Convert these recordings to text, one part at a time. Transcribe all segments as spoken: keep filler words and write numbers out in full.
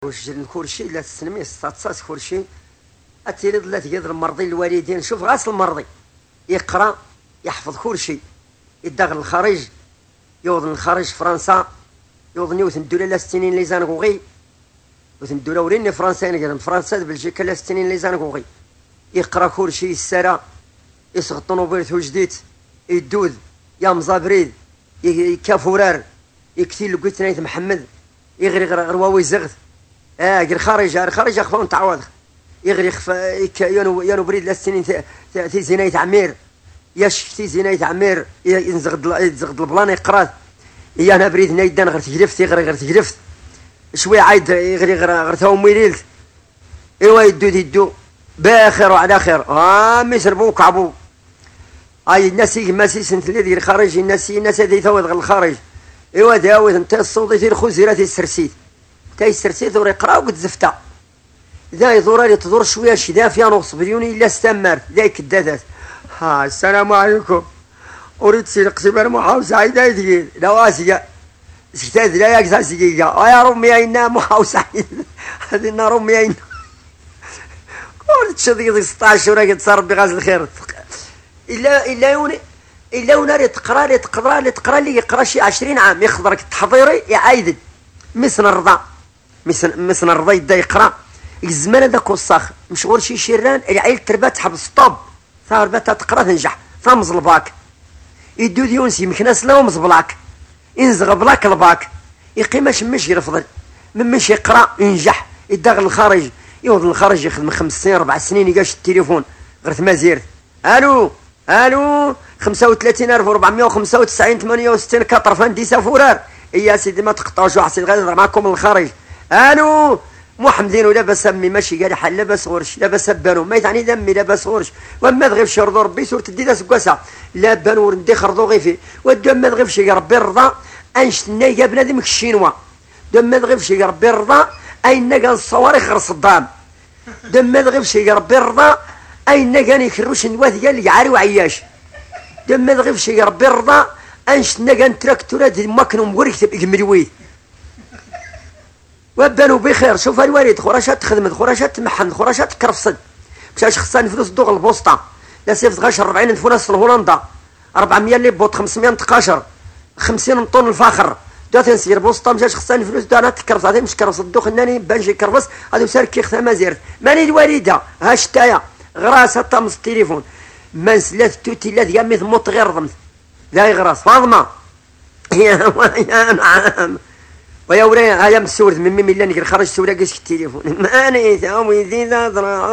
واش كلشي لا تسلمي ستاتساس كلشي اتيرد لا تقدر المرضي الوالدين. شوف غاس المرضي يقرا يحفظ كلشي يدغ الخارج يوضن الخارج فرنسا يوضن يوثن الدوله لا ستينين لي زانغوغي يوثن الدوله وريني فرنسا نقدر فرنسا بلجيكا لا ستينين لي زانغوغي يقرا كلشي يسرى يصغ الطوموبيل جديد يدوذ يا مزابريد يكافورار يكتيل لقيت نايت محمد يغري غير واوي زغث اه غير خارج غير خارج اخفون تعوض يغري خف يانو يانو بريد لاستنين تي زينايت عمير ياش تي زينايت عمير ينزغد يزغد البلان يقرات يا انا بريد نايدان غير تجرفت يغري غير تجرفت شويه عايد يغري غير غير تاهم ويليلت ايوا يدو يدو باخر وعلى خير ها ميسربو كعبو اي الناس ماشي سنت اللي دير خارج الناس الناس هذي ثوض غير الخارج ايوا داوي انت الصوت ديال خوزيره السرسيت تاي السرسيت وري يقرا وقد زفتا ذا يدور لي تدور شويه شدا فيها نص بليوني الا استمر ذاك الدادات ها السلام عليكم اريد سرق سبر محاوسه عيدا يدير نواسيه استاذ لا ياك زاسيكا يا رمي عينا محاوسه هذه النار رمي عينا اريد شديد ستاشر ولا تصرف بغاز الخير الا الا يوني الا وناري تقرا لي تقرا لي تقرا لي يقرا شي عشرين عام يخضرك التحضيري يعايد مسن الرضا مسن مسن الرضا يبدا يقرا الزمان هذاك وصاخ مشغول شي شيران العيل تربات تحبس طوب صار بات تقرا تنجح فمز الباك يدو ديونس يمكناس لهم زبلاك ينزغ بلاك الباك يقيم شمش يرفض من مش يقرا ينجح يدغل الخارج يوض الخارج يخدم خمس سنين اربع سنين يقاش التليفون غير ثما زيرت الو الو خمسة وثلاثين ألف وأربعمائة وخمسة وتسعين ثمانية وستين كاطرفان ديسا فورار يا سيدي ما تقطعوش واحد سيدي غير معاكم من الخارج الو محمدين ولاباس امي ماشي قال حل لاباس غورش لاباس بانو ما يعني دمي لاباس غورش وما تغيب شي رضو ربي سورة الديدا سكواسا لا بانو وردي خرضو غيفي ودو ما تغيب شي ربي الرضا انشتنا يا بنادم الشينوا دو ما تغيب شي ربي الرضا اين قال الصواريخ غير صدام دو ما تغيب شي ربي الرضا اين قال يكروش نواث قال يعاري وعياش دم تغيب شي ربي الرضا انشتنا كان تراكتورات ماكنو موريك تبقى ملويت وبانوا بخير. شوف الوالد خراشات تخدم خراشات تمحن خراشات تكرفصد مشاش خصان فلوس دوغ البوسطه لا سيفت غاش أربعين فلوس لهولندا أربعمائة اللي بوط خمسمائة نتقاشر خمسين طن الفاخر دا تنسير بوسطه مشاش خصان فلوس دا تكرفص هذه مش كرفص دوخ ناني بانجي كرفص هذا سار كيخ ما زيرت ماني الوالده ها شتايا غراسه طمس التليفون ما نسلات توتي لا ديال ميت موت غير ضمت لا يغراس فاطمه يا يا نعم ويا وري هيا مسورد من ميم اللي نقدر خرج سورة قيس التليفون ماني ثاوي ذي ذا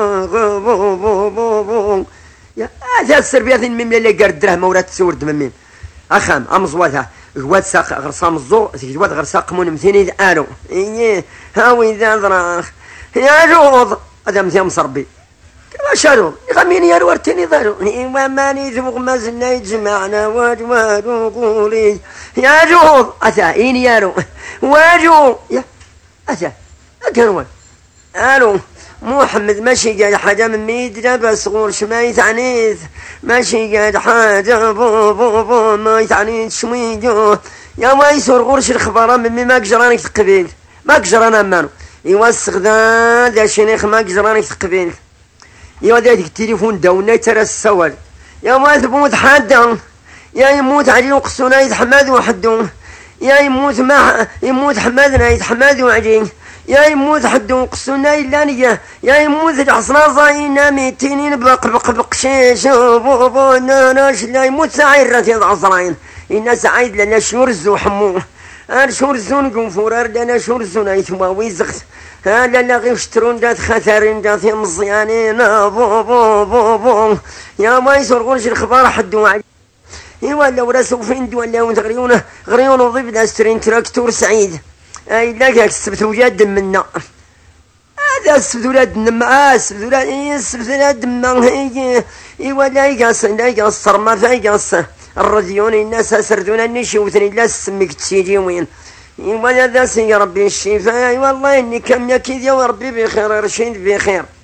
يا هذا السربيات من ميم اللي قرد درهم ورا تسورد من ميم اخام امزواتها جواد ساق غرسام الزو جواد غرساق مون مثيني الو ايه هاوي ذا ذا يا جوض هذا مثيا مصربي كما شارو يغميني يا ورتني ضارو وماني ذوق ما زلنا يجمعنا واجواد وقولي يا جوض أتا إيني يارو واجو يا أتا أكروان ألو محمد ماشي قاعد حاجة من ميدنا بس غور شما يتعنيث ماشي قاعد حاجة بو بو بو ما يتعنيث شويجو يا ما يسور غورش الخبارة من مي ما قجرانك تقبيل ما قجرانا مانو يوسخ ذا ذا شنيخ ما قجرانك تقبيل يا ذاك التليفون داونا ترى السوال يا ما ثبوت حدا يا يموت علي وقصونا يتحمد وحدو يا يموت ما يموت حمادنا يتحمد وعلي يا يموت حدو وقصونا إلا نيا يا يموت العصنا زاينا ميتين بق بق بق شيش بو بو ناش لا يموت سعيد راتي العصرين إن سعيد لنا شورز وحمو أنا شورز نقوم فرار لنا شورز نايتواوي زغت ها لا لا غير شترون دات خثرين دات مزيانين بو بو بو بو يا ما يسور غورش الخبار حدو علي ايوا لو راسو فين ولا غريونه غريونه وظيف داسترين تراكتور سعيد اي لا كسبت ولاد منا هذا سبت ولاد منا سبت ولاد اي سبت ولاد منا ايوا لا يقاس لا يقاس ما فيقاس الراديون الناس سردونا نشوفني لا سمك تسيدي وين ايوا هذا سي ربي الشفاء والله اني كم يكيد يا ربي بخير رشيد بخير.